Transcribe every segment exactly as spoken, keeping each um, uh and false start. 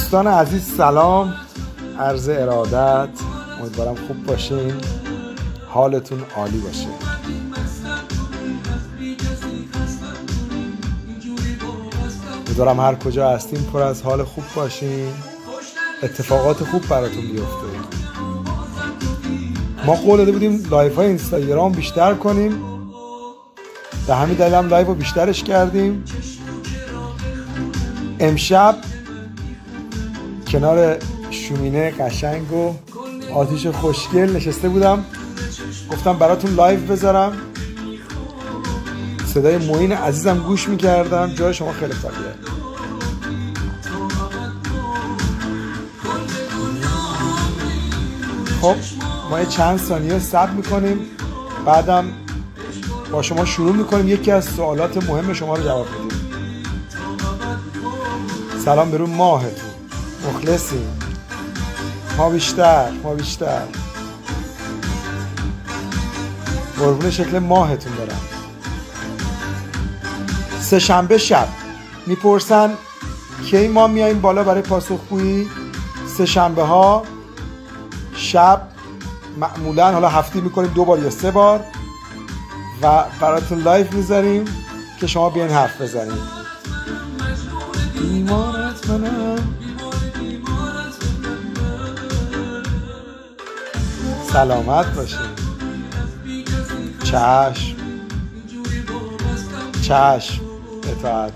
دوستان عزیز سلام، عرض ارادت. امیدوارم خوب باشین، حالتون عالی باشه. امیدوارم هر کجا هستین پر از حال خوب باشین، اتفاقات خوب براتون بیفته. ما قول داده بودیم لایف های اینستاگرام بیشتر کنیم، به همین دلیل هم لایف رو بیشترش کردیم. امشب کنار شومینه قشنگ و آتیش خوشگل نشسته بودم، گفتم براتون لایف بذارم. صدای معین عزیزم گوش میکردم، جای شما خیلی خالیه. خب ما یه چند ثانیه صبر میکنیم، بعدم با شما شروع میکنیم یکی از سوالات مهم شما رو جواب بدیم. سلام برون ماهتون، مخلصیم. ما بیشتر ما بیشتر قربون شکل ماهتون برم. سه شنبه شب میپرسن کی ما میاییم بالا برای پاسخگویی. سه شنبه ها شب معمولا، حالا هفته میکنیم دو بار یا سه بار و براتون لایف میذاریم که شما بیاین حرف بزنید. بیمارت منم. سلامت باشین. چشم چشم اطاعت.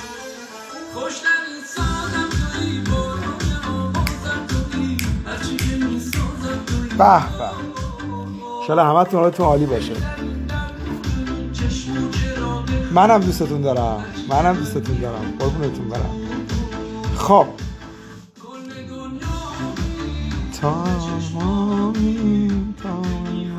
به به، انشالله همتون حالتون عالی باشه. منم دوستتون دارم، منم دوستتون دارم، قربونتون برم. خب تمامی تمامی.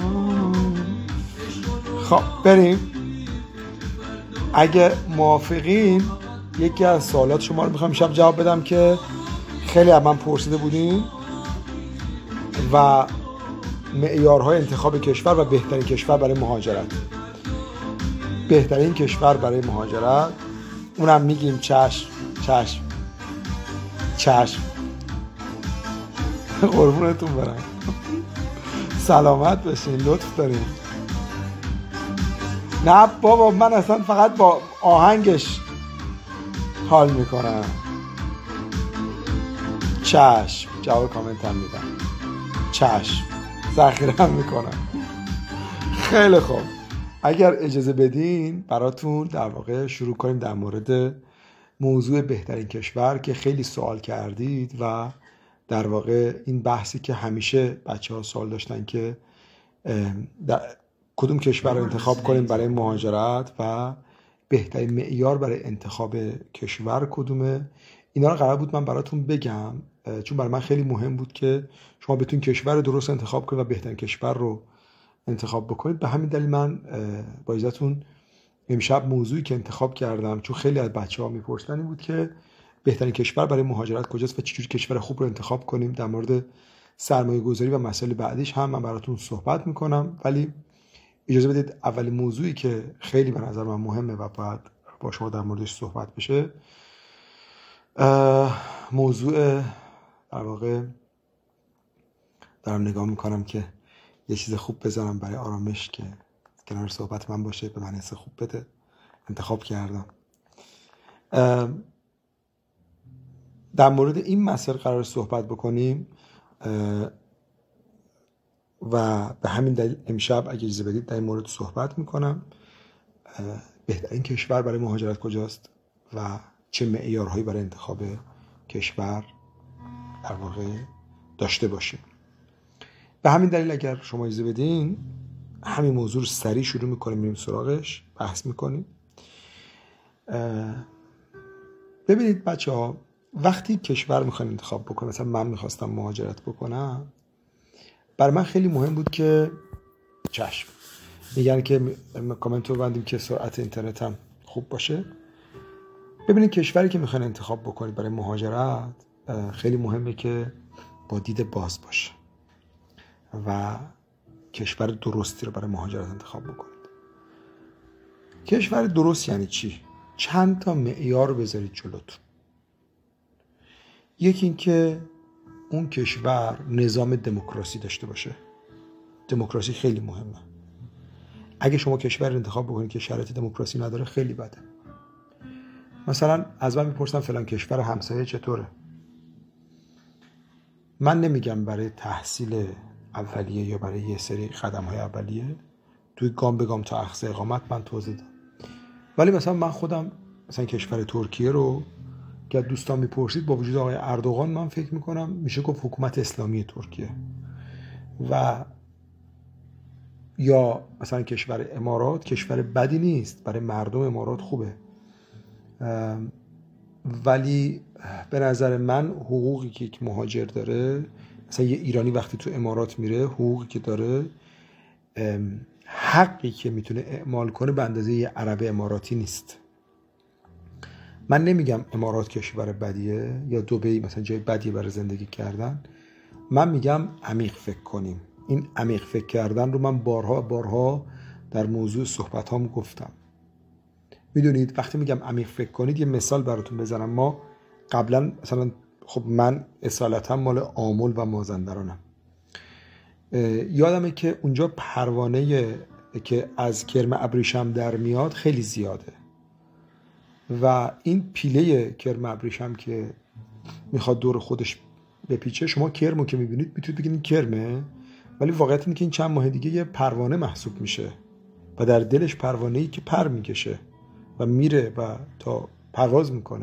خب بریم. اگه موافقین یکی از سوالات شما رو میخوام شب جواب بدم که خیلی از من پرسیده بودین و معیارهای انتخاب کشور و بهترین کشور برای مهاجرت. بهترین کشور برای مهاجرت اونم میگیم چشم چشم چشم. قربونتون برم. سلامت باشین، لطف دارین. نه بابا، من اصلا فقط با آهنگش حال میکنم. چشم، جواب کامنت هم میدم. چشم، ذخیره هم میکنم. خیلی خوب، اگر اجازه بدین براتون در واقع شروع کنیم در مورد موضوع بهترین کشور که خیلی سوال کردید و در واقع این بحثی که همیشه بچه ها سوال داشتن که کدوم کشور رو انتخاب کنیم برای مهاجرت و بهترین معیار برای انتخاب کشور کدومه. اینا رو قرار بود من براتون بگم، چون برای من خیلی مهم بود که شما بتونید کشور درست انتخاب کنید و بهترین کشور رو انتخاب بکنید. به همین دلیل من با اجازهتون امشب موضوعی که انتخاب کردم، چون خیلی از بچه‌ها میپرسن، این بود که بهترین کشور برای مهاجرت کجاست و چجوری کشور خوب رو انتخاب کنیم. در مورد سرمایه گذاری و مسائل بعدیش هم من براتون صحبت میکنم، ولی اجازه بدید اولین موضوعی که خیلی به نظر من مهمه و باید با شما در موردش صحبت بشه، موضوع در واقع دارم نگاه میکنم که یه چیز خوب بذارم برای آرامش که کنار صحبت من باشه، به من حس خوب بده. انتخاب کردم در مورد این مسئله قرار صحبت بکنیم و به همین دلیل امشب اگه اجازه بدید در این مورد صحبت میکنم. بهترین کشور برای مهاجرت کجاست و چه معیارهایی برای انتخاب کشور در واقع داشته باشیم. به همین دلیل اگر شما اجازه بدین همین موضوع رو سریع شروع میکنیم، میریم سراغش، بحث میکنیم. ببینید بچه ها، وقتی کشور میخواین انتخاب بکنیم، مثلا من میخواستم مهاجرت بکنم، برای من خیلی مهم بود که چشم میگن که کامنت رو بندیم که سرعت اینترنت هم خوب باشه. ببینید کشوری که میخواین انتخاب بکنید برای مهاجرت خیلی مهمه که با دید باز باشه و کشور درستی رو برای مهاجرت انتخاب بکنید. کشور درست یعنی چی؟ چند تا معیار رو بذارید جلوتون. یکی این که اون کشور نظام دموکراسی داشته باشه. دموکراسی خیلی مهمه. اگه شما کشور انتخاب بکنید که شرایط دموکراسی نداره خیلی بده. مثلا از من میپرسن فلان کشور همسایه چطوره. من نمیگم برای تحصیل اولیه یا برای یه سری قدم‌های اولیه توی گام به گام تا اقصا اقامت من توضیح دادم. ولی مثلا من خودم مثلا کشور ترکیه رو که دوستان میپرسید با وجود آقای اردوغان من فکر میکنم میشه گفت حکومت اسلامی ترکیه و یا مثلا کشور امارات کشور بدی نیست، برای مردم امارات خوبه، ولی به نظر من حقوقی که یک مهاجر داره، مثلا یه ایرانی وقتی تو امارات میره حقوقی که داره، حقی که میتونه اعمال کنه به اندازه یه عرب اماراتی نیست. من نمیگم امارات کشور بدیه یا دبی مثلا جای بدیه برای زندگی کردن، من میگم عمیق فکر کنیم. این عمیق فکر کردن رو من بارها بارها در موضوع صحبت هام گفتم. میدونید وقتی میگم عمیق فکر کنید یه مثال براتون بزنم. ما قبلا مثلا خب من اصالتا مال آمل و مازندرانم، یادمه که اونجا پروانه که از کرم ابریشم در میاد خیلی زیاده و این پیله کرم ابریشم که میخواد دور خودش بپیچه، شما کرمو که میبینید میتونید بگید این کرمه، ولی واقعیت اینه که این چند ماه دیگه یه پروانه محسوب میشه و در دلش پروانه‌ای که پر میکشه و میره و تا پرواز میکنه.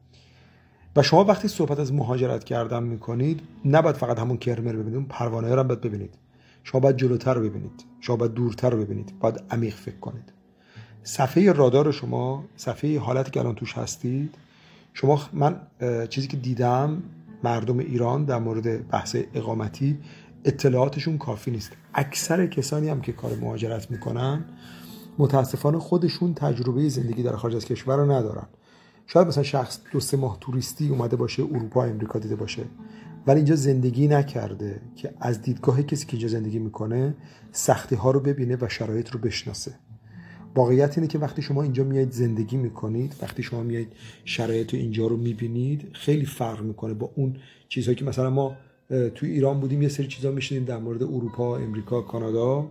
و شما وقتی صحبت از مهاجرت کردن میکنید نباید فقط همون کرمه رو ببینید، اون پروانه رو هم باید ببینید. شما باید جلوتر رو ببینید، شما باید دورتر رو ببینید، باید عمیق فکر کنید. صفحه رادار شما، صفحه حالتی که الان توش هستید شما، من چیزی که دیدم مردم ایران در مورد بحث اقامتی اطلاعاتشون کافی نیست. اکثر کسانی هم که کار مهاجرت میکنن متاسفانه خودشون تجربه زندگی در خارج از کشور رو ندارن. شاید مثلا شخص دو سه ماه توریستی اومده باشه، اروپا امریکا دیده باشه، ولی اینجا زندگی نکرده که از دیدگاه کسی که اینجا زندگی میکنه سختی ها رو ببینه و شرایط رو بشناسه. واقعیت اینه که وقتی شما اینجا میایید زندگی میکنید، وقتی شما میایید شرایط اینجا رو میبینید، خیلی فرق میکنه با اون چیزهایی که مثلا ما توی ایران بودیم یه سری چیزا میشنیدیم در مورد اروپا، امریکا، کانادا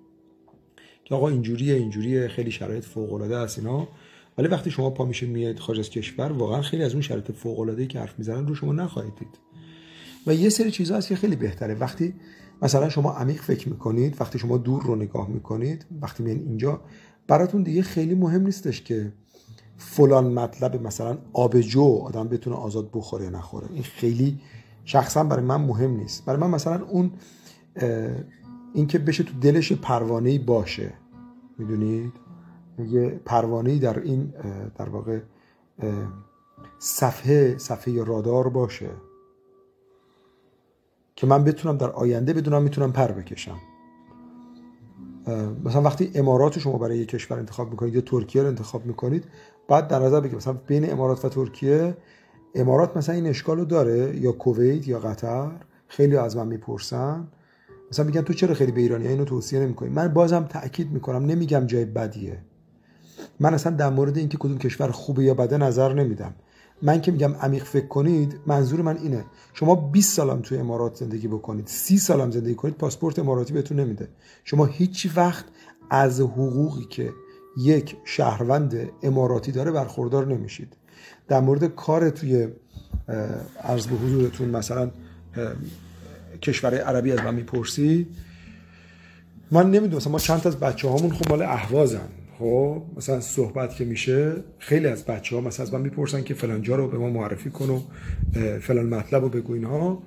که آقا اینجوریه اینجوریه خیلی شرایط فوق العاده است اینا، ولی وقتی شما پا میشید میایید خارج از کشور واقعا خیلی از اون شرایط فوق العاده ای که حرف میزنن رو شما نخواهید دید. و یه سری چیزا هست که خیلی بهتره وقتی مثلا شما عمیق فکر میکنید، وقتی شما دور رو نگاه میکنید، وقتی میایید اینجا براتون دیگه خیلی مهم نیستش که فلان مطلب مثلا آبجو آدم بتونه آزاد بخوره نخوره. این خیلی شخصا برای من مهم نیست. برای من مثلا اون این که بشه تو دلش پروانه‌ای باشه، میدونید یه پروانه‌ای در این در واقع صفحه صفحه رادار باشه که من بتونم در آینده بدونم میتونم پر بکشم. مثلا وقتی امارات شما برای یک کشور انتخاب میکنید یا ترکیه رو انتخاب میکنید، بعد در نظر بگیرید مثلا بین امارات و ترکیه، امارات مثلا این اشکال رو داره یا کویت یا قطر. خیلی از من میپرسن مثلا میگن تو چرا خیلی به ایرانی اینو توصیه نمیکنی؟ من بازم تاکید میکنم نمیگم جای بدیه. من اصلا در مورد اینکه کدوم کشور خوبه یا بده نظر نمیدم. من که میگم عمیق فکر کنید، منظور من اینه شما بیست سالم توی امارات زندگی بکنید، سی سالم زندگی کنید، پاسپورت اماراتی بهتون نمیده. شما هیچ وقت از حقوقی که یک شهروند اماراتی داره برخوردار نمیشید. در مورد کار توی عرض به حضورتون مثلا کشور عربی از من میپرسی، من نمیدونم مثلا ما چند تا از بچه‌هامون خب مال اهوازن، خب مثلا صحبت که میشه خیلی از بچه‌ها مثلا از من میپرسن که فلان جا رو به ما معرفی کن و فلان مطلب رو بگو اینها.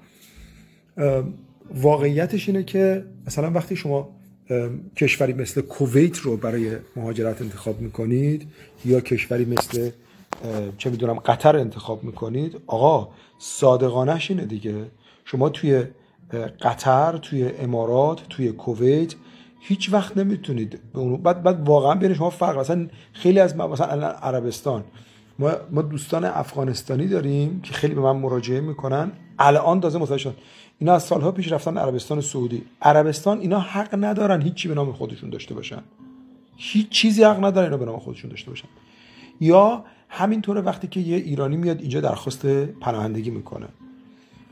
واقعیتش اینه که مثلا وقتی شما کشوری مثل کویت رو برای مهاجرت انتخاب میکنید یا کشوری مثل چه میدونم قطر انتخاب میکنید، آقا صادقانه‌اش اینه دیگه، شما توی قطر، توی امارات، توی کویت هیچ وقت نمیتونید به اون بعد بعد واقعا بین شما فرق. مثلا خیلی از مثلا عربستان، ما ما دوستان افغانستانی داریم که خیلی به من مراجعه میکنن، الان تازه متوجه شدن اینا از سالها پیش رفتن عربستان سعودی. عربستان اینا حق ندارن هیچی به نام خودشون داشته باشن، هیچ چیزی حق ندارن اینا به نام خودشون داشته باشن. یا همینطوره وقتی که یه ایرانی میاد اینجا درخواست پناهندگی میکنه،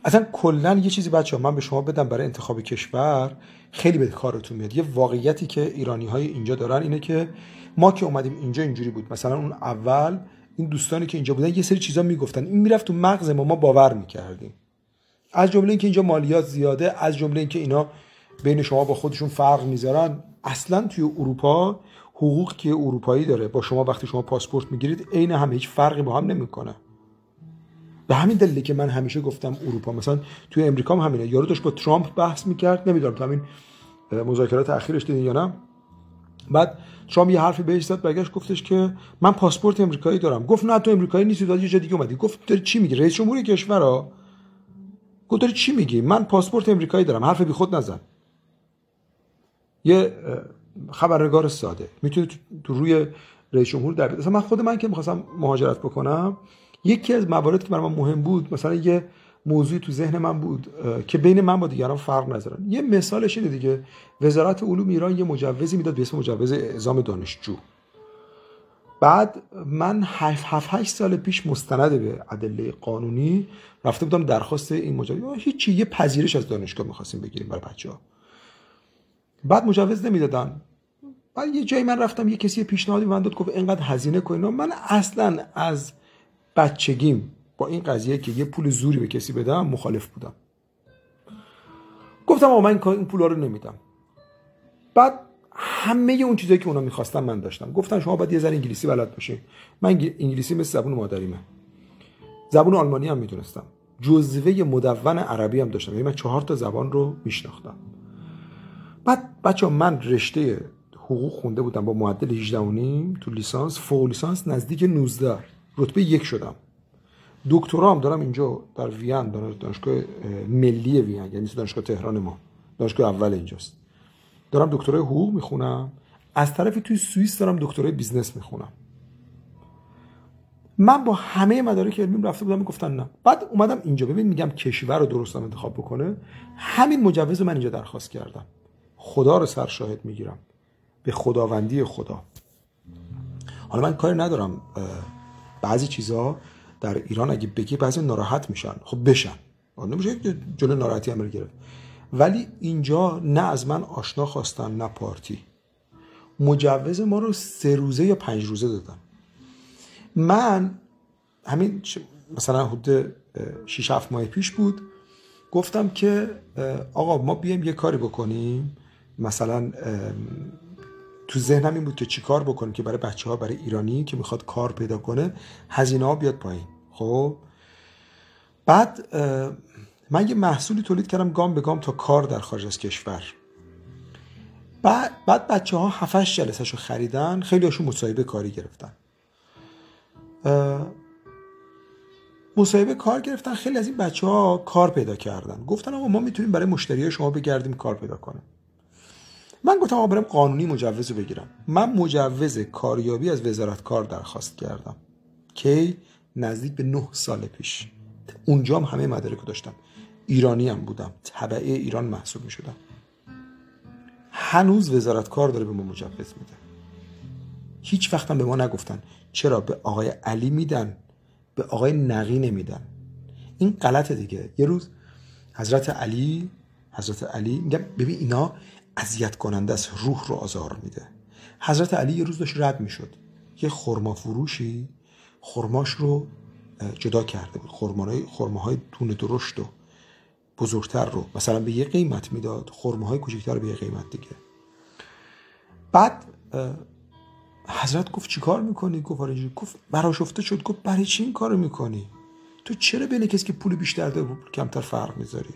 اصلا کلا یه چیزی بچه‌ها من به شما بدم برای انتخاب کشور خیلی به کارتون میاد. یه واقعیتی که ایرانی‌های اینجا دارن اینه که ما که اومدیم اینجا اینجوری بود، مثلا اون اول این دوستانی که اینجا بودن یه سری چیزا میگفتن، این میرفت تو مغز ما، ما باور میکردیم. از جمله اینکه اینجا مالیات زیاده، از جمله اینکه اینا بین شما با خودشون فرق میذارن. اصلا توی اروپا حقوقی که اروپایی داره با شما وقتی شما پاسپورت میگیرید عین هم، هیچ فرقی با هم نمیکنه. به همین دلیله که من همیشه گفتم اروپا، مثلا توی امریکا هم همینه. یارو داشت با ترامپ بحث میکرد، نمیدونم تو همین مذاکرات اخیرش دیدین یا نه، بعد ترامپ یه حرفی بهش زد، برگشت گفتش که من پاسپورت امریکایی دارم. گفت نه تو امریکایی نیستی، داد یه جا دیگه اومدی. گفت داری چی میگی؟ رئیس جمهور کشورا. گفت داری چی میگی؟ من پاسپورت امریکایی دارم. حرف بی خود نزن. یه خبرنگار ساده میتونه تو روی رئیس جمهور در بیاد. مثلا من خود من که می‌خواستم مهاجرت بکنم، یکی از مواردی که برای من مهم بود، مثلا یه موضوعی تو ذهن من بود که بین من با دیگران فرق نذارن. یه مثالش اینه دیگه، وزارت علوم ایران یه مجوزی میداد به اسم مجوز اعزام دانشجو. بعد من هفت هشت سال پیش مستند به ادله قانونی رفته بودم درخواست این مجوز، هیچی، یه پذیرش از دانشگاه می‌خواستیم بگیریم برای بچه‌ها. بعد مجوز نمیدادن. بعد یه جایی من رفتم، یه کسی پیشنهادی من داد، گفت اینقدر هزینه کنین. من اصلا از بچگیم با این قضیه که یه پول زوری به کسی بدم مخالف بودم. گفتم آقا من این پولا رو نمیدم. بعد همه اون چیزایی که اونا می‌خواستن من داشتم. گفتن شما باید یه ذره انگلیسی بلد باشی. من انگلیسی مثل زبون مادریمه. زبون آلمانی هم میدونستم. جزوه مدون عربی هم داشتم. یعنی من چهار تا زبان رو میشناختم. بعد بچه‌ها من رشته حقوق خونده بودم با معدل هجده و نیم، تو لیسانس، فوق لیسانس نزدیک نوزده، رتبه یک شدم. دکترا هم دارم اینجا در وین، دانشگاه ملی وین، یعنی مثل دانشگاه تهران ما، دانشگاه اول اینجاست. دارم دکترای حقوق میخونم، از طرفی توی سوئیس دارم دکترای بیزنس میخونم. من با همه مدارک علمیم رفته بودم، میگفتن نه. بعد اومدم اینجا، ببین میگم کشور رو درستم انتخاب بکنه، همین مجوز رو من اینجا درخواست کردم. خدا رو سر شاهد میگیرم، به خداوندی خدا. حالا من کاری ندارم، بعضی چیزا در ایران اگه بگی بعضی ناراحت میشن، خب بشن، نمیشه جلوی ناراحتی هم گرفت. ولی اینجا نه از من آشنا خواستن نه پارتی. مجوز ما رو سه روزه یا پنج روزه دادن. من همین مثلا حدود شش هفت ماه پیش بود، گفتم که آقا ما بیایم یه کاری بکنیم، مثلا تو ذهنم این بود که چی کار بکنیم که برای بچه‌ها، برای ایرانی که میخواد کار پیدا کنه هزینه ها بیاد پایین. خب بعد من یه محصولی تولید کردم گام به گام تا کار در خارج از کشور. بعد بعد بچه‌ها هفت هشت جلسه‌شو خریدن، خیلی هاشون مصاحبه کاری گرفتن. مصاحبه کار گرفتن، خیلی از این بچه‌ها کار پیدا کردن. گفتن آقا ما میتونیم برای مشتریای شما بگردیم کار پیدا کنیم. من گفتم آقا برم قانونی مجوز رو بگیرم. من مجوز کاریابی از وزارت کار درخواست کردم که نزدیک به نه سال پیش. اونجا هم همه مدارک رو داشتم، ایرانی هم بودم، تبعه ایران محسوب میشدم. هنوز وزارت کار داره به ما مجوز میده. هیچ وقت هم به ما نگفتن چرا به آقای علی میدن به آقای نقی نمیدن. این غلطه دیگه. یه روز حضرت علی حضرت علی میگم ببین اینا اذیت کننده است، روح رو آزار میده. حضرت علی یه روز داشت رد میشد، یه خرما فروشی خرماش رو جدا کرده بود، خرماهای خرماهای دونه درشت و بزرگتر رو مثلا به یه قیمت میداد، خرماهای کوچکتر رو به یه قیمت دیگه. بعد حضرت گفت چی کار میکنی؟ گفت آره. گفت براشفته شد، گفت برای چی این کارو میکنی؟ تو چرا بین کسی که پول بیشتر داره و کمتر فرق میذاری؟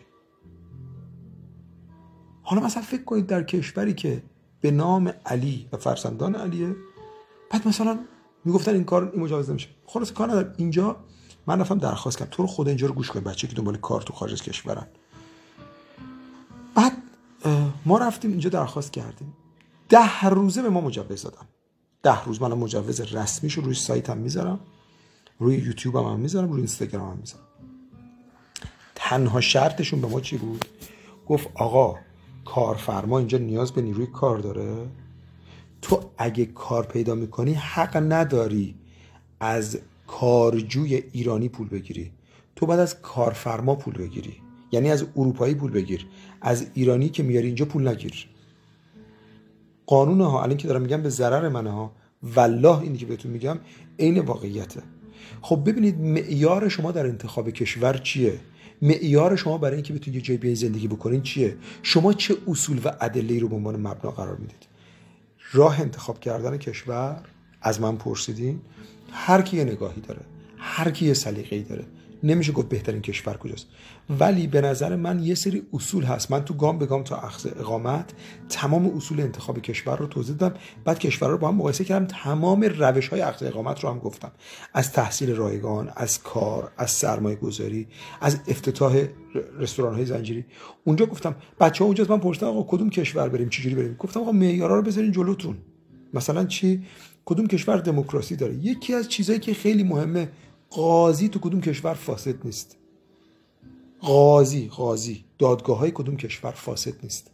حالا مثلا فکر کنید در کشوری که به نام علی و فرزندان علیه، بعد مثلا میگفتن این کار این مجوز نمیشه. خلاص کار ندارم. اینجا من رفتم درخواست کردم، تو رو خدا اینجا رو گوش کن، بچه که دنبال کار تو خارج از کشورن. بعد ما رفتیم اینجا درخواست کردیم، ده روزه به ما مجوز دادن. ده روز من مجوز رسمیشو روی سایتم میذارم، روی یوتیوب هم, هم میذارم، روی اینستاگرام هم میذارم. تنها شرطشون به ما چی بود؟ گفت آقا کارفرما اینجا نیاز به نیروی کار داره، تو اگه کار پیدا میکنی حق نداری از کارجوی ایرانی پول بگیری، تو باید از کارفرما پول بگیری، یعنی از اروپایی پول بگیر، از ایرانی که میاری اینجا پول نگیر. قانون ها الان که دارم میگم به ضرر منه ها، والله اینی که بهتون میگم عین واقعیته. خب ببینید معیار شما در انتخاب کشور چیه؟ معیار شما برای اینکه بتونید یه جای بیای زندگی بکنین چیه؟ شما چه اصول و ادله‌ای رو به عنوان مبنا قرار میدید؟ راه انتخاب کردن کشور از من پرسیدین، هر کی یه نگاهی داره، هر کی یه سلیقه‌ای داره، نمیشه گفت بهترین کشور کجاست، ولی به نظر من یه سری اصول هست. من تو گام به گام تا اخذ اقامت تمام اصول انتخاب کشور رو توضیح دادم، بعد کشورها رو با هم مقایسه کردم، تمام روش‌های اخذ اقامت رو هم گفتم، از تحصیل رایگان، از کار، از سرمایه گذاری، از افتتاح رستوران‌های زنجیری. اونجا گفتم بچه‌ها اونجا من پرسیدم آقا کدوم کشور بریم، چجوری بریم؟ گفتم آقا معیارا رو بذارین جلوتون. مثلا چی؟ کدوم کشور دموکراسی داره؟ یکی از چیزایی که خیلی مهمه، قاضی تو کدوم کشور فاسد نیست. قاضی قاضی دادگاه های کدوم کشور فاسد نیست.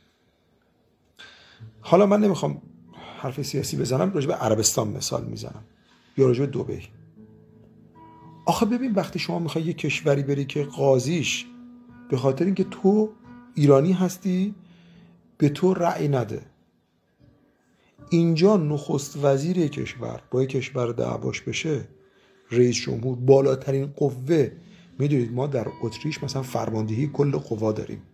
حالا من نمیخوام حرف سیاسی بزنم، راجع به عربستان مثال میزنم یا راجع به دبی. آخه ببین وقتی شما میخوای یه کشوری بری که قاضیش به خاطر اینکه تو ایرانی هستی به تو رأی نده، اینجا نخست وزیر کشور با یک کشور دعواش بشه، رئیس جمهور بالاترین قوه، میدونید ما در اتریش مثلا فرماندهی کل قوا داریم،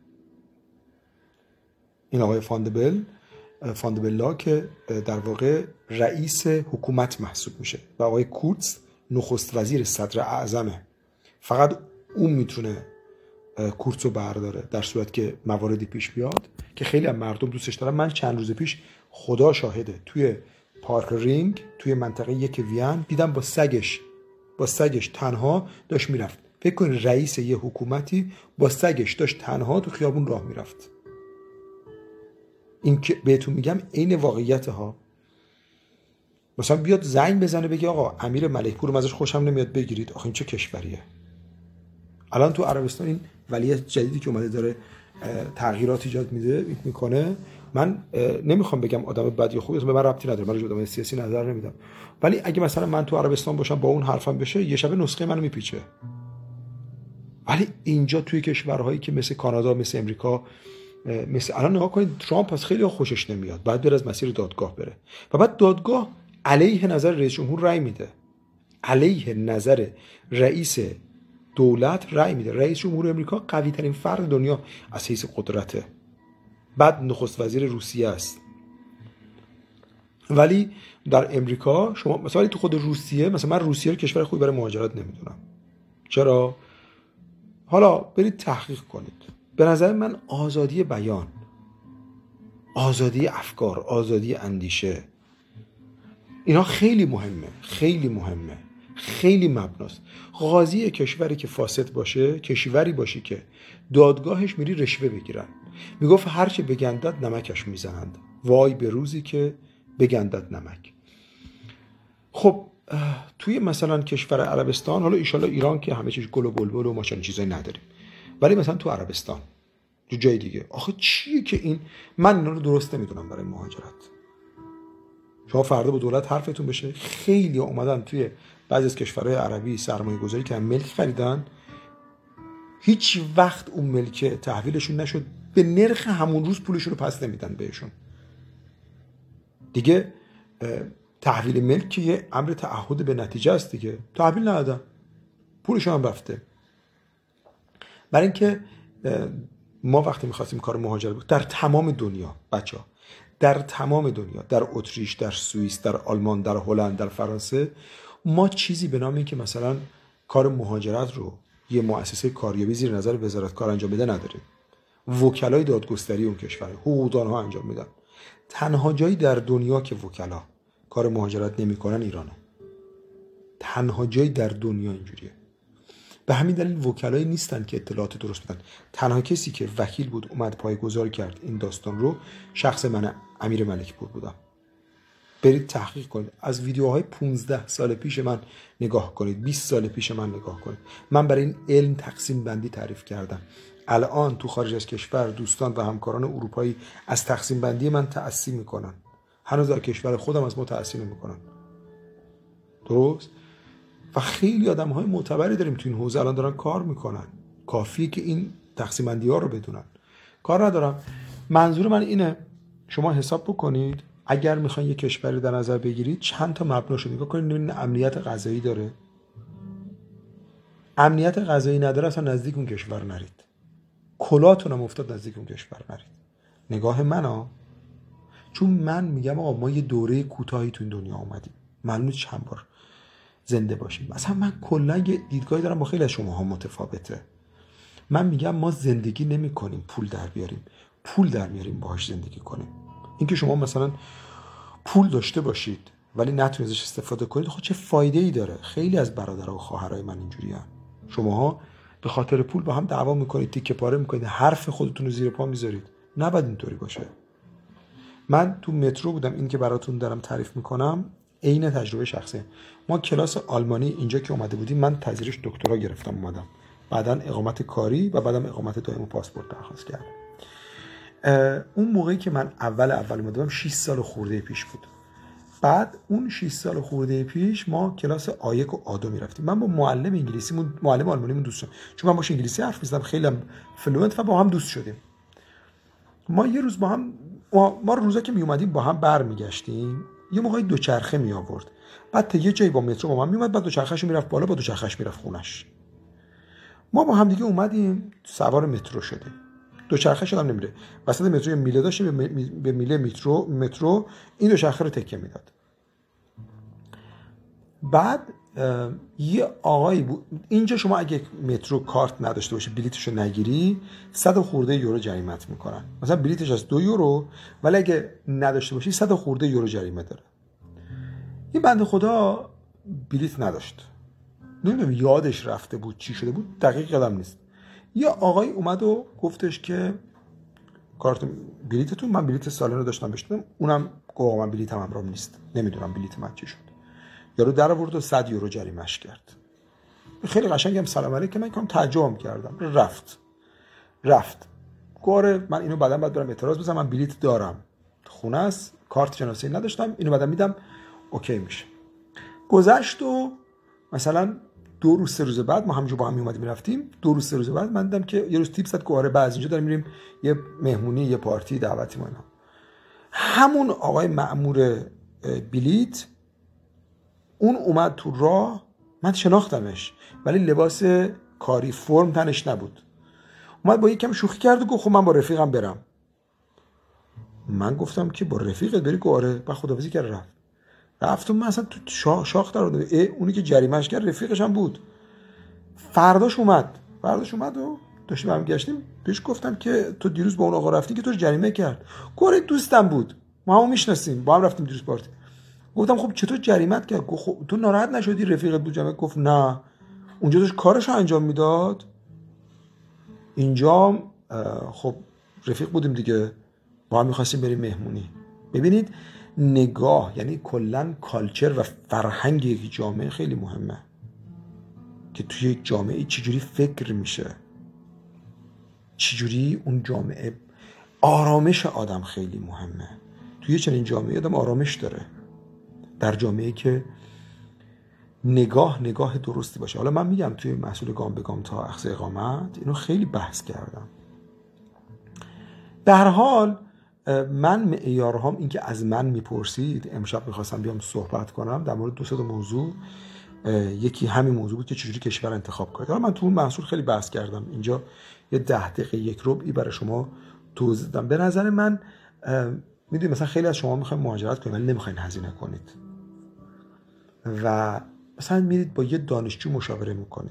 این آقای فاندبل فاندبلا که در واقع رئیس حکومت محسوب میشه و آقای کورتز نخست وزیر صدر اعظمه، فقط اون میتونه کورتز رو برداره در صورت که مواردی پیش بیاد که خیلی هم مردم دوستش دارن. من چند روز پیش خدا شاهده توی پارک رینگ توی منطقه یک وین دیدم با سگش با سگش تنها داشت میرفت. فکر کنید رئیس یه حکومتی با سگش داشت تنها تو خیابون راه میرفت. این که بهتون میگم عین واقعیت ها. مثلا بیاد زنگ بزنه بگه آقا امیر ملکپور ازش خوشم نمیاد بگیرید، آخه این چه کشوریه؟ الان تو عربستان این ولیعهد جدیدی که اومده داره تغییرات ایجاد میده میکنه. من نمیخوام بگم آدم بد یا خوبه، به من ربطی نداره، من راجع به آدم سیاسی نظر نمیدم، ولی اگه مثلا من تو عربستان باشم با اون حرفم بشه یه شب نسخه منو میپیچه. ولی اینجا توی کشورهایی که مثل کانادا، مثل امریکا، مثل الان نگاه کنید ترامپ از خیلی خوشش نمیاد، بعد بره از مسیر دادگاه بره و بعد دادگاه علیه نظر رئیس جمهور رأی میده، علیه نظر رئیس دولت رأی میده. رئیس جمهور امریکا قوی ترین فرد دنیا از حیث قدرته، بعد نخست وزیر روسیه است. ولی در امریکا شما مثلا تو خود روسیه، مثلا من روسیه رو کشور خوبی برای مهاجرت نمیدونم. چرا؟ حالا برید تحقیق کنید. به نظر من آزادی بیان، آزادی افکار، آزادی اندیشه، اینا خیلی مهمه، خیلی مهمه، خیلی مبناست. قاضی کشوری که فاسد باشه، کشوری باشه که دادگاهش میری رشوه بگیرن، میگفت هرچه بگندد نمکش میزنند، وای به روزی که بگندد نمک. خب توی مثلا کشور عربستان، حالا ایشالله ایران که همه چیز گل و بلبل و ماشین چیزایی نداریم، ولی مثلا تو عربستان تو جای دیگه، آخه چیه که این، من اینا رو درست نمیدونم برای مهاجرت. شما فردا با دولت حرفتون بشه، خیلی اومدن توی بعضی از کشورهای عربی سرمایه گذاری که ملک خریدن، هیچ وقت اون ملک تحویلشون نشد، به نرخ همون روز پولشون رو پس نمیدن بهشون دیگه. تحویل ملک که یه امر تعهد به نتیجه است دیگه، تحویل ندادن، پولشون هم رفته. برای اینکه ما وقتی می‌خواستیم کار مهاجرت بود در تمام دنیا، بچه‌ها در تمام دنیا، در اتریش، در سوئیس، در آلمان، در هلند، در فرانسه، ما چیزی به نام این که مثلا کار مهاجرت رو یه مؤسسه کاریابی زیر نظر وزارت کار انجام بده نداریم. وکلای دادگستری اون کشور حقوقدان‌ها انجام میدن. تنها جایی در دنیا که وکلا کار مهاجرت نمی‌کنن ایرانه. تنها جایی در دنیا اینجوریه. به همین دلیل وکلایی نیستن که اطلاعات درست بدن. تنها کسی که وکیل بود اومد پایه‌گذاری کرد این داستان رو، شخص من امیر ملکپور بودم. برید تحقیق کنید، از ویدیوهای پانزده سال پیش من نگاه کنید، بیست سال پیش من نگاه کنید. من برای این علم تقسیم بندی تعریف کردم. الان تو خارج از کشور دوستان و همکاران اروپایی از تقسیم بندی من تأثیر میکنن، هنوز در کشور خودم از ما تأثیر نمیکنن. درست؟ و خیلی آدم‌های معتبری داریم تو این حوزه الان دارن کار میکنن، کافیه که این تقسیم بندی ها رو بدونن. کار ندارم، منظور من اینه شما حساب بکنید اگر میخواین یه کشوری در نظر بگیرید چند تا مبناشو نگاه کنید، ببینید امنیت غذایی داره. امنیت غذایی نداره اصلا نزدیک اون کشور نرید. کلاتون هم افتاد نزدیک اون کشور نرید. نگاه من ها، چون من میگم آقا ما یه دوره کوتاهی تو این دنیا اومدیم، معلومه چند بار زنده باشیم. مثلا من کلا یه دیدگاهی دارم با خیلی از شماها متفاوته. من میگم ما زندگی نمی کنیم پول در بیاریم، پول در میاریم باهاش زندگی کنیم. اینکه شما مثلا پول داشته باشید ولی نتونید ازش استفاده کنید، خب چه فایده ای داره؟ خیلی از برادرها و خواهرای من اینجوری هستن. شماها به خاطر پول با هم دعوا میکنید، تیکه پاره میکنید، حرف خودتون رو زیر پا میذارید. نباید اینطوری باشه. من تو مترو بودم، این که براتون دارم تعریف میکنم عین تجربه شخصی. ما کلاس آلمانی اینجا که اومده بودیم، من پذیرش دکترا گرفتم اومدم، بعداً اقامت کاری و بعدم اقامت دائم و پاسپورت درخواست کردم. اون موقعی که من اول اول اومدم شش سال خورده پیش بود. بعد اون شش سال خورده پیش ما کلاس آیک و آدو میرفتیم. من با معلم انگلیسیمون، معلم آلمانیمون دوست شدم، چون من باهاش انگلیسی حرف می‌زدم، خیلی فلوئنت و با هم دوست شدیم. ما یه روز با هم ما, ما روزا که می اومدیم با هم برمیگشتیم، یه موقعی دوچرخه می آورد، بعد تا یه جایی با مترو با من میومد، بعد دوچرخه‌شو میرفت بالا، با دوچرخه‌اش میرفت خونش. ما با هم دیگه اومدیم سوار مترو شدیم. دوچرخه شدم نمیره، وسط مترو میله داشتیم، به میله مترو مترو این دوچرخه رو تکیه میداد. بعد یه آقایی بود اینجا، شما اگه مترو کارت نداشته باشی، بلیتشو نگیری، صد و خورده یورو جریمت میکنن. مثلا بلیتش از دو یورو، ولی اگه نداشته باشی صد و خورده یورو جریمه داره. این بنده خدا بلیت نداشت، نمیدونم یادش رفته بود چی شده بود، دقیق یادم نیست. یه آقای اومد و گفتش که کارت بلیتتون، من بلیت سالن رو داشتم بشتم، اونم گفت من بلیتم همراهم نیست، نمیدونم بلیت من چی شد. یارو در آورد و صد یورو جریمه‌اش کرد. خیلی قشنگم سلام علیکم، من کام تعجب کردم. رفت رفت گوره من اینو بعداً بعد برم اعتراض بزنم، من بلیت دارم، خونه است، کارت شناسی نداشتم، اینو بعداً میدم اوکی میشه. گذشت و مثلا دو روز سه روز بعد ما همونجا با هم اومدیم میرفتیم، دو روز سه روز بعد من دیدم که یه روز تیپ زد گوره بعد اینجا داریم میریم یه مهمونی، یه پارتی، دعوتی ما اینا. همون آقای مأمور بلیت اون اومد تو راه، من شناختمش ولی لباس کاری فرم تنش نبود. اومد با یکم شوخی کرد و گفت خب من با رفیقم برم. من گفتم که با رفیقت بری؟ گوره بعد خداحافظی کرد رفت. رفتم من اصلا تو شاخ شاخ در آورد. اونی که جریمه‌اش کرد رفیقش هم بود. فرداش اومد فرداش اومد و داشتیم هم گشتیم، بهش گفتم که تو دیروز با اون آقا رفتی که تو جریمه کرد. گوره دوستم بود، ما هم میشناسیم، با هم رفتیم دیروز پارتی. گفتم خب چطور جریمت کرد؟ گفت خب تو ناراحت نشدی رفیقت بود جمعه؟ گفت نه، اونجا داشت کارشو انجام میداد، اینجا خب رفیق بودیم دیگه، با هم میخواستیم بریم مهمونی. ببینید نگاه، یعنی کلن کالچر و فرهنگ یک جامعه خیلی مهمه که توی یک جامعه چجوری فکر میشه، چجوری اون جامعه، آرامش آدم خیلی مهمه. توی چنین جامعه آدم آرامش داره، در جامعه که نگاه نگاه درستی باشه. حالا من میگم توی محصول گام به گام تا اخذ اقامت اینو خیلی بحث کردم. در حال من معیارهام این که از من میپرسید، امشب میخواستم بیام صحبت کنم در مورد دو سه تا موضوع. یکی همین موضوع بود که چجوری کشور انتخاب کنید. حالا من تو اون محصول خیلی بحث کردم، اینجا یه ده دقیقه یک ربعی برای شما توضیح دادم. به نظر من میدونید مثلا خیلی از شما میخواین مهاجرت کنید ولی نمیخواین هزینه کنید و مثلا میرید با یه دانشجو مشاوره میکنید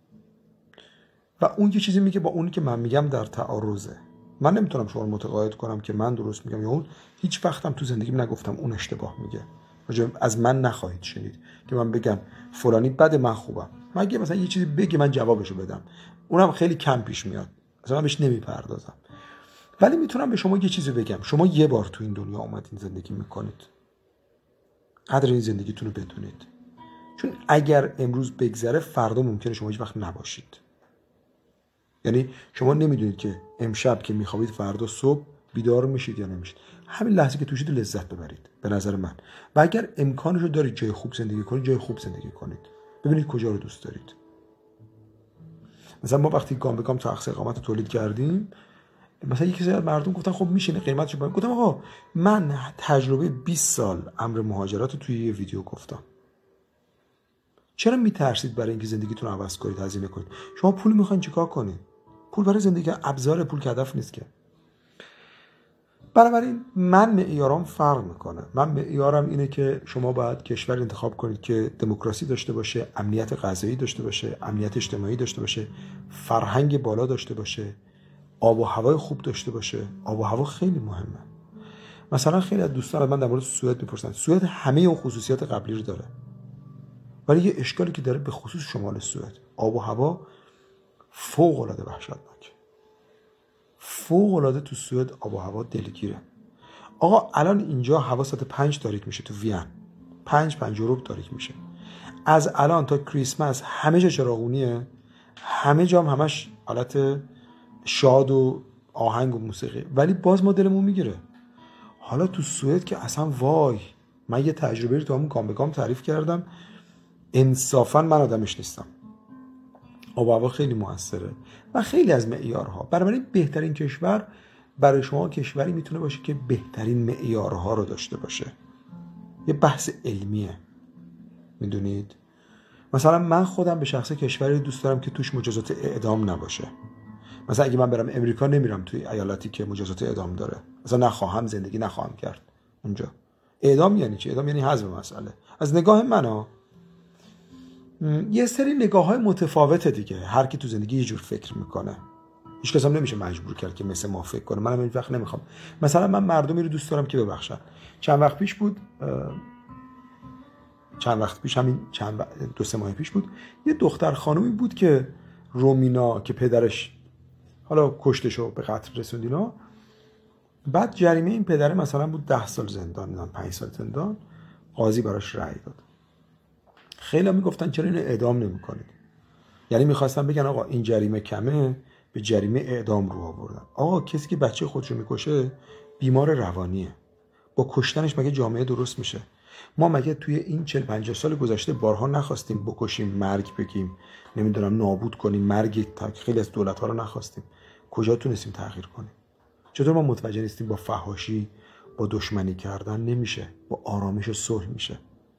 و اون یه چیزی میگه با اونی که من میگم در تعارضه. من نمیتونم شما رو متقاعد کنم که من درست میگم یا اون. هیچ وقتم تو زندگیم نگفتم اون اشتباه میگه. از من نخواهید شنید که من بگم فلانی بده من خوبم. مگه مثلا یه چیزی بگه من جوابشو بدم، اونم خیلی کم پیش میاد، مثلا من بهش نمیپردازم. ولی میتونم به شما یه چیزی بگم، شما یه بار تو این دنیا اومدین زندگی میکنید، قدر این زندگیتون رو بدونید، چون اگر امروز بگذره فردا ممکنه شما هیچ وقت نباشید. یعنی شما نمیدونید که امشب که میخوابید فردا صبح بیدار میشید یا نمیشید. همین لحظه که توشید لذت ببرید به نظر من. و اگر امکانش رو دارید جای خوب زندگی کنید، جای خوب زندگی کنید. ببینید کجا رو دوست دارید. مثلا ما وقتی گام به گام تخص اقامت رو تولید کردیم، مثلا یکی از مردم گفتن خب میشینه قیمتش بالا. گفتم آقا من تجربه بیست سال امر مهاجرت رو توی یه ویدیو گفتم. چرا میترسید برای اینکه زندگیتون رو عوض کنید هزینه کنید؟ شما پول میخواین چیکار کنید؟ پول برای زندگی ابزار، پول که هدف نیست که. بنابراین من معیارم فرق میکنه. من معیارم اینه که شما باید کشور انتخاب کنید که دموکراسی داشته باشه، امنیت غذایی داشته باشه، امنیت اجتماعی داشته باشه، فرهنگ بالا داشته باشه، آب و هوای خوب داشته باشه. آب و هوا خیلی مهمه. مثلا خیلی از دوستان من در مورد سوئد میپرسن. سوئد همه اون خصوصیات قبلی رو داره، ولی یه اشکالی که داره به خصوص شمال سوئد، آب و هوا فوق العاده وحشتناک. فوق العاده تو سوئد آب و هوا دلگیره. آقا الان اینجا هوا ساعت پنج تاریک میشه تو وین. پنج پنج و ربع تاریک میشه. از الان تا کریسمس همه جا چراغونیه. همه جا هم همش حالت شاد و آهنگ و موسیقی، ولی باز ما دلمون میگیره. حالا تو سوئد که اصلا وای، من یه تجربه رو تو همون گام به گام تعریف کردم. انصافا من آدمش نیستم. آب و هوا خیلی موثره و خیلی از معیارها. بنابراین بهترین کشور برای شما کشوری میتونه باشه که بهترین معیارها رو داشته باشه. یه بحث علمیه، میدونید. مثلا من خودم به شخصه کشوری دوست دارم که توش مجازات اعدام نباشه. مثلا اگه من برم امریکا نمیرم توی ایالتی که مجازات اعدام داره. مثلا نخواهم زندگی نخواهم کرد اونجا. اعدام یعنی چی؟ اعدام یعنی حذف مسئله. از نگاه من ها یه سری نگاه‌های متفاوته دیگه. هر کی تو زندگی یه جور فکر میکنه. هیچ کس هم نمیشه مجبور کرد که مثل ما فکر کنه. منم این وقت نمیخوام. مثلا من مردمی رو دوست دارم که ببخشن. چند وقت پیش بود چند وقت پیش همین چند دو سه ماه پیش بود یه دختر خانومی بود که رومینا که پدرش حالا کشتشو به قتل رسوندینا، بعد جریمه این پدره مثلا بود ده سال زندان، نه پنج سال زندان. قاضی براش رأی داد. خیلی هم میگفتن چرا اینو اعدام نمی‌کنید؟ یعنی می‌خواستن بگن آقا این جریمه کمه، به جریمه اعدام رو آوردن. آقا کسی که بچه خودشو میکشه بیمار روانیه. با کشتنش مگه جامعه درست میشه؟ ما مگه توی این چهل پنجاه سال گذشته بارها نخواستیم بکشیم، مرگ بگیم، نمیدونم نابود کنیم، مرگ خیلی از دولت‌ها رو نخواستیم؟ کجا تونستیم تغییر کنیم؟ چطور ما متوجه نیستیم با فحاشی، با دشمنی کردن نمیشه، با آرامش و صلح میشه؟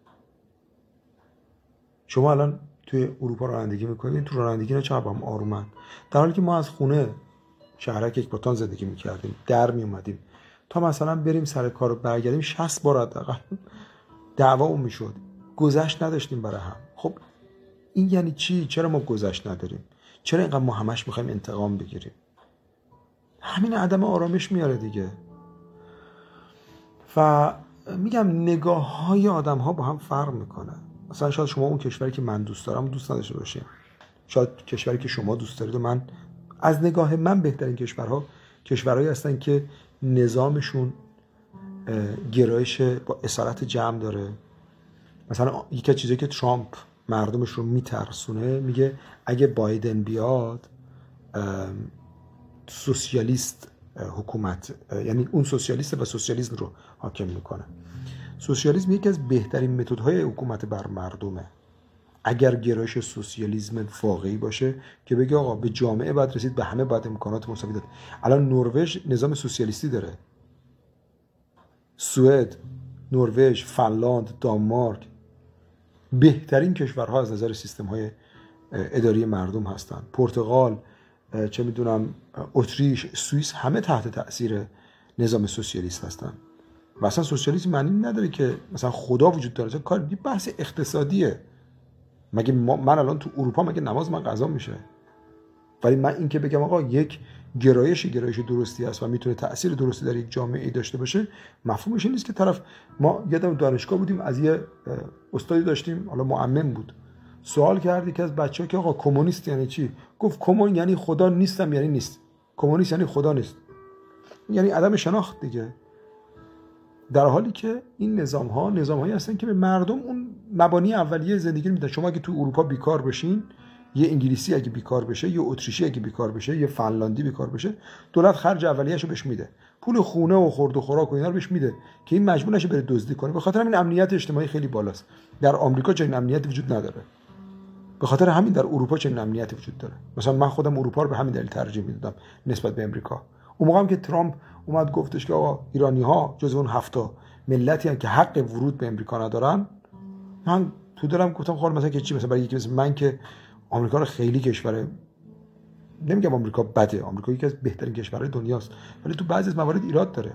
شما الان توی اروپا رانندگی میکنید، تو رانندگی نه چقدر هم آرومن، در حالی که ما از خونه شهرک یک باتان زندگی میکردیم، در میومدیم تا مثلا بریم سر کار و برگردیم شصت بار حداقل دعوا اون میشد. گذشت نداشتیم برای هم. خب این یعنی چی؟ چرا ما گذشت نداریم؟ چرا اینقدر ما همش میخوایم انتقام بگیریم؟ همین عدم آرامش میاره دیگه. و میگم نگاه های آدم ها با هم فرق میکنه. مثلا شاید شما اون کشوری که من دوست دارم دوست نداشته باشین، شاید کشوری که شما دوست دارید و من، از نگاه من بهترین کشورها کشورهایی هستن که نظامشون گرایش با اصالت جمع داره. مثلا یکی از چیزایی که ترامپ مردمش رو میترسونه، میگه اگه بایدن بیاد سوسیالیست حکومت، یعنی اون سوسیالیست و سوسیالیسم رو حاکم میکنه. سوسیالیسم یکی از بهترین متدهای حکومت بر مردمه. اگر گرایش سوسیالیسم واقعی باشه که بگه آقا به جامعه باید رسید، به همه باید امکانات مساوی داد. الان نروژ نظام سوسیالیستی داره. سوئد، نروژ، فنلاند، دانمارک بهترین کشورها از نظر سیستم‌های اداری مردم هستن. پرتغال، چه میدونم اتریش، سوئیس، همه تحت تأثیر نظام سوسیالیست هستن. و اصلا سوسیالیسم معنی نداره که مثلا خدا وجود داره. کار دی بحث اقتصادیه. مگه من الان تو اروپا مگه نماز من قضا میشه؟ ولی من این که بگم آقا یک گرایش گرایش درستی است و میتونه تأثیر درستی در یک جامعه داشته باشه، مفهومش نیست که طرف. ما یادم دانشگاه بودیم، از یه استادی داشتیم، حالا معمم بود، سوال کرد یکی از بچه‌ها که آقا کمونیست یعنی چی؟ گفت کمون یعنی خدا نیستم، یعنی نیست. کمونیست یعنی خدا نیست، یعنی عدم شناخت دیگه. در حالی که این نظام ها نظام هایی هستن که به مردم اون مبانی اولیه زندگی رو میدن. شما اگه تو اروپا بیکار بشین، یه انگلیسی اگه بیکار بشه، یه اتریشی اگه بیکار بشه، یه فنلاندی بیکار بشه، دولت خرج اولیه‌شو بهش میده، پول خونه و خورد و خوراک و اینا رو بهش میده که این مجبور نشه بره دزدی کنه. به خاطر همین امنیت اجتماعی خیلی بالاست. در آمریکا چنین امنیتی وجود نداره. به خاطر همین در اروپا چنین امنیتی وجود داره. مثلا من خودم اروپا رو به همین دلیل ترجیح میدادم نسبت به امریکا. اون موقع هم که ترامپ اومد گفتش که آقا ایرانی‌ها جزو اون هفت ملتی هستن که حق ورود به امریکا ندارن، من تو دلم گفتم خب مثلا که چی، مثلا برای یکی مثل من که آمریکا رو خیلی کشور، نمیگم آمریکا بده، آمریکا یکی از بهترین کشورهای دنیاست، ولی تو بعضی از موارد ایراد داره.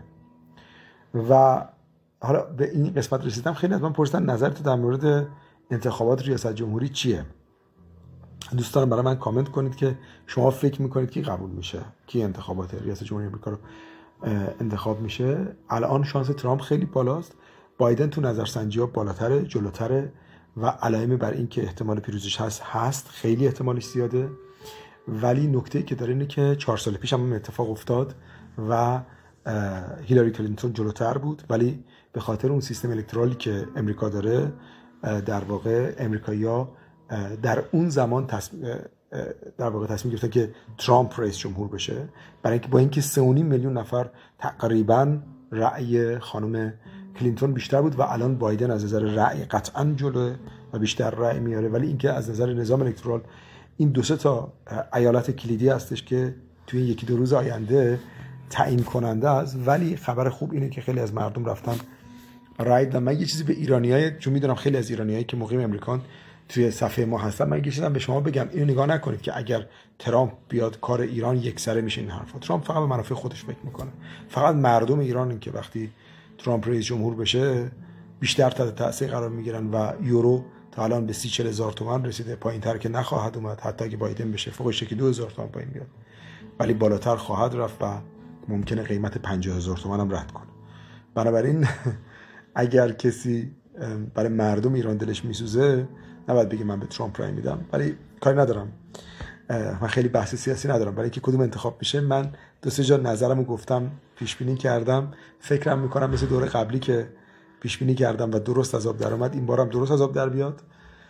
و حالا به این قسمت رسیدم، خیلی از من پرسیدن نظرت در مورد انتخابات ریاست جمهوری چیه. دوستان برای من کامنت کنید که شما فکر میکنید کی قبول میشه، کی انتخابات ریاست جمهوری آمریکا رو انتخاب میشه. الان شانس ترامپ خیلی بالاست، بایدن تو نظرسنجی‌ها بالاتره، جلوتره و علائم بر این که احتمال پیروزیش هست هست خیلی احتمالش زیاده. ولی نکته‌ای که داره اینه که چهار سال پیش هم اتفاق افتاد و هیلاری کلینتون جلوتر بود، ولی به خاطر اون سیستم الکترالی که امریکا داره در واقع امریکایی‌ها در اون زمان تصمیم در واقع تصمیم گرفتن که ترامپ رئیس جمهور بشه، برای اینکه با اینکه سه و نیم میلیون نفر تقریبا رأی خانم کلینتون بیشتر بود و الان بایدن از نظر رأی قطعا جلوه و بیشتر رأی میاره، ولی اینکه از نظر نظام الکترال این دو سه تا ایالت کلیدی هستش که توی یکی دو روز آینده تعیین کننده است. ولی خبر خوب اینه که خیلی از مردم رفتن رأی دادن. من یه چیزی به ایرانیای، چون میدونم خیلی از ایرانیایی که مقیم امریکان توی صفحه ما هستن، من یه چیزی به شما بگم، اینو نگاه نکنید که اگر ترامپ بیاد کار ایران یکسره میشه این حرفا. ترامپ فقط به منافع خودش فکر میکنه. فقط مردم ایرانن که وقتی ترامپ رئیس جمهور بشه بیشتر تحت تاثیر قرار میگیرن و یورو تا الان به سی چهل هزار تومان رسیده، پایینتر که نخواهد اومد، حتی اگه بایدن بشه فوقش که دو هزار تومان پایین میاد، ولی بالاتر خواهد رفت و ممکنه قیمت پنجاه هزار تومان هم رد کنه. بنابراین اگر کسی برای مردم ایران دلش میسوزه نباید بگه من به ترامپ رای میدم، ولی کاری ندارم، من خیلی بحث سیاسی ندارم، برای اینکه کدوم انتخاب میشه من دو سه جا نظرمو گفتم، پیش بینی کردم، فکرم میکنم مثل دوره قبلی که پیش بینی کردم و درست از آب در اومد، این بارم درست از آب در بیاد.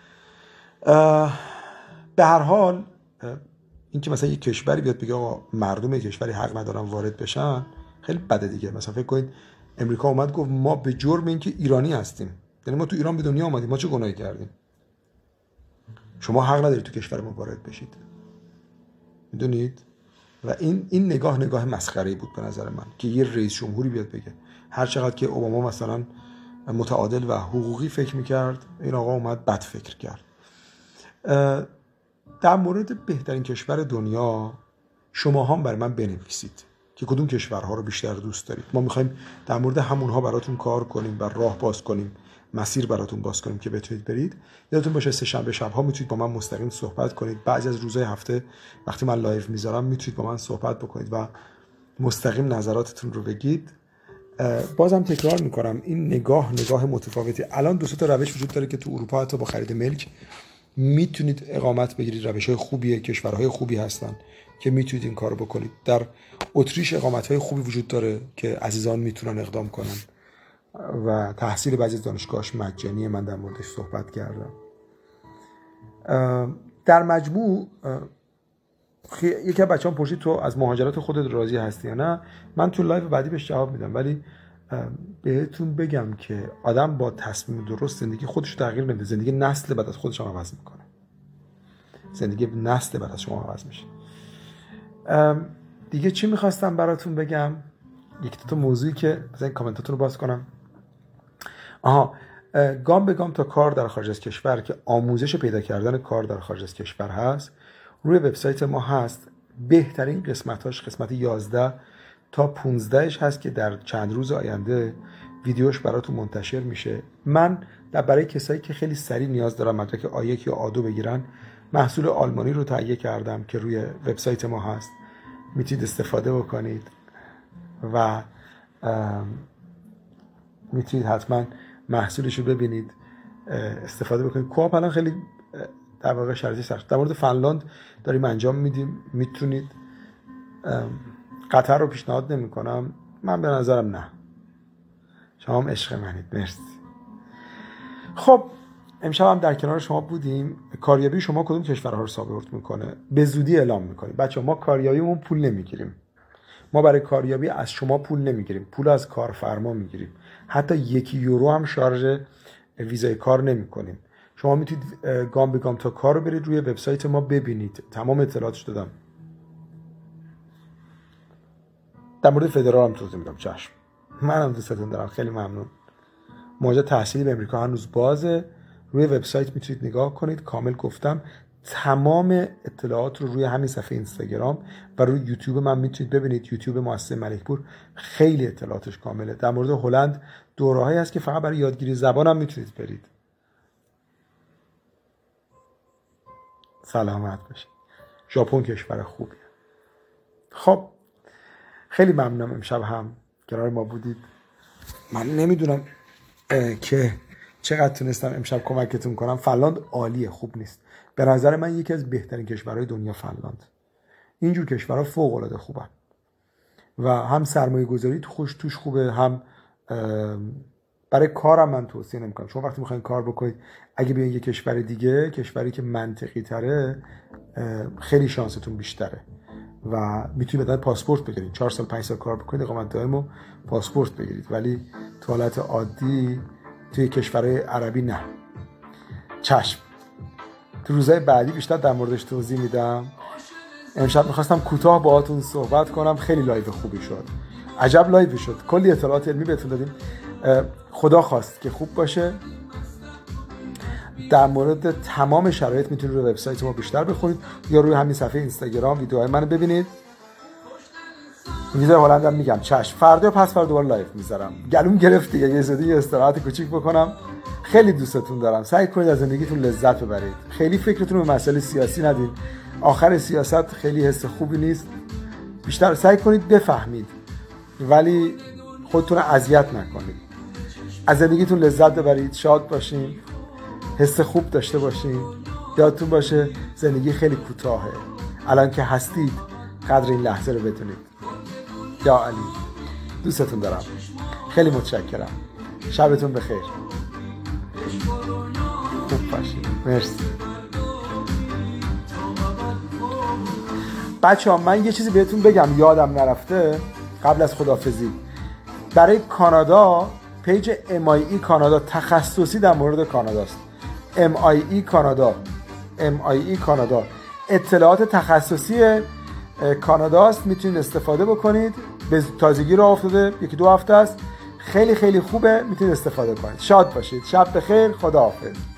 به هر حال این که مثلا یک کشوری بیاد بگه آقا مردم یک کشوری حق ندارن وارد بشن خیلی بده دیگه. مثلا فکر کنید امریکا اومد گفت ما به جرم اینکه ایرانی هستیم، یعنی ما تو ایران به دنیا اومدیم، ما چه گناهی کردیم؟ شما حق ندارید تو کشور ما وارد بشید. میدونید؟ و این این نگاه نگاه مسخره‌ای بود به نظر من که یه رئیس جمهوری بیاد بگه. هر چقدر که اوباما مثلا متعادل و حقوقی فکر میکرد، این آقا اومد بد فکر کرد. در مورد بهترین کشور دنیا شما هم برای من بنویسید که کدوم کشورها رو بیشتر دوست دارید. ما میخوایم در مورد همونها براتون کار کنیم و راه باز کنیم، مسیر براتون باز کنیم که بتونید برید. یادتون باشه سه شنبه شب‌ها میتونید با من مستقیم صحبت کنید. بعضی از روزهای هفته وقتی من لایو میذارم میتونید با من صحبت بکنید و مستقیم نظراتتون رو بگید. بازم تکرار میکنم این نگاه نگاه متفاوتی. الان دو سه تا روش وجود داره که تو اروپا حتی با خرید ملک میتونید اقامت بگیرید. روش‌های خوبیه، کشورهای خوبی هستن که میتونید این کارو بکنید. در اتریش اقامت‌های خوبی وجود داره که عزیزان میتونن اقدام کنن و تحصیل بعضی از دانشگاهاش مجانیه. من در موردش صحبت کردم. در مجموع یکی از بچه‌ها پرسید تو از مهاجرت خودت راضی هستی یا نه؟ من تو لایو بعدی بهش جواب میدم، ولی بهتون بگم که آدم با تصمیم درست زندگی خودش تغییر نمیده. زندگی نسل بعد از خودش هم عوض میکنه. زندگی نسل بعد از شما عوض میشه. دیگه چی میخواستم براتون بگم؟ یک تا موضوعی که بذارین کامنتاتون رو باز کنم. آها، گام به گام تا کار در خارج از کشور که آموزش پیدا کردن کار در خارج از کشور هست روی وبسایت ما هست. بهترین قسمتاش قسمت یازده تا پانزدهش هست که در چند روز آینده ویدیوش براتون منتشر میشه. من در برای کسایی که خیلی سریع نیاز دارن مدرک آی یک یا آ دو بگیرن، محصول آلمانی رو تهیه کردم که روی وبسایت ما هست، میتونید استفاده بکنید و میتونید حتما محصولش رو ببینید، استفاده بکنید. کوآپ الان خیلی در واقع شرایطش سخت. در مورد فنلاند داریم انجام میدیم، میتونید. قطر رو پیشنهاد نمی کنم، من به نظرم نه. شما هم عشق منید. مرسی. خب امشب هم در کنار شما بودیم. کاریابی شما کدوم کشورها رو ساپورت میکنه؟ به زودی اعلام میکنیم. بچه ما کاریابیمون پول نمیگیریم. ما برای کاریابی از شما پول نمیگیریم، پول از کارفرما میگیریم. حتی یک یورو هم شارژ ویزای کار نمیکنیم. شما میتونید گام به گام تا کار رو برید روی وبسایت ما ببینید، تمام اطلاعاتش دادم. در مورد فدرال هم توضیح میدم. چشم، منم دوستتون دارم، خیلی ممنون. مواجهه تحصیلی به امریکا هنوز بازه، روی وبسایت میتونید نگاه کنید. کامل گفتم تمام اطلاعات رو روی همین صفحه اینستاگرام و روی یوتیوب من میتونید ببینید. یوتیوب مؤسسه ملکپور خیلی اطلاعاتش کامله. در مورد هلند دوره‌هایی هست که فقط برای یادگیری زبان هم میتونید برید. سلامت باشید. ژاپن کشور خوبیه. خب خیلی ممنونم امشب هم کنار ما بودید. من نمیدونم که چقدر تونستم امشب کمکتون کنم. فنلاند عالیه، خوب نیست. به نظر من یکی از بهترین کشورهای دنیا فنلاند. اینجور کشورها فوق العاده خوبن و هم سرمایه گذاری خوش توش خوبه، هم برای کارم من توصیه نمیکنم. شما وقتی میخواین کار بکنید اگه بیاین یه کشور دیگه، کشوری که منطقی تره، خیلی شانستون بیشتره و میتونید بدن پاسپورت بگیرید. چهار سال پنج سال کار بکنید اقامت دائم و پاسپورت بگیرید، ولی تو حالت عادی توی کشورهای عربی نه. چشم، تو روزهای بعدی بیشتر در موردش توضیح میدم. امشب میخواستم کوتاه باهاتون صحبت کنم، خیلی لایو خوبی شد. عجب لایو شد، کلی اطلاعات علمی بهتون دادیم. خدا خواست که خوب باشه. در مورد تمام شرایط میتونید روی وبسایت ما بیشتر بخونید یا روی همین صفحه اینستاگرام ویدیوهای منو ببینید. ویدیو هلند هم میگم چشم، فردا پس فردا دوباره لایو میذارم. گلوم گرفت دیگه، یه زدی استراحت کوچیک بکنم. خیلی دوستتون دارم. سعی کنید از زندگیتون لذت ببرید. خیلی فکرتون رو به مسائل سیاسی ندید. آخر سیاست خیلی حس خوبی نیست. بیشتر سعی کنید بفهمید ولی خودتون رو اذیت نکنید. از زندگیتون لذت ببرید، شاد باشین، حس خوب داشته باشین. یادتون باشه زندگی خیلی کوتاهه. الان که هستید قدر این لحظه رو بدونید. یا علی، دوستتون دارم. خیلی متشکرم. شبتون بخیر. خوب باشید. مرسی. بچه ها من یه چیزی بهتون بگم یادم نرفته قبل از خداحافظی. برای کانادا پیج ام آی ای کانادا تخصصی در مورد کاناداست. ام آی ای کانادا ام آی ای کانادا اطلاعات تخصصی کاناداست. میتونید استفاده بکنید. به تازگی راه افتاده، یکی دو هفته است. خیلی خیلی خوبه، میتونید استفاده کنید. شاد باشید. شب بخیر. خداحافظ.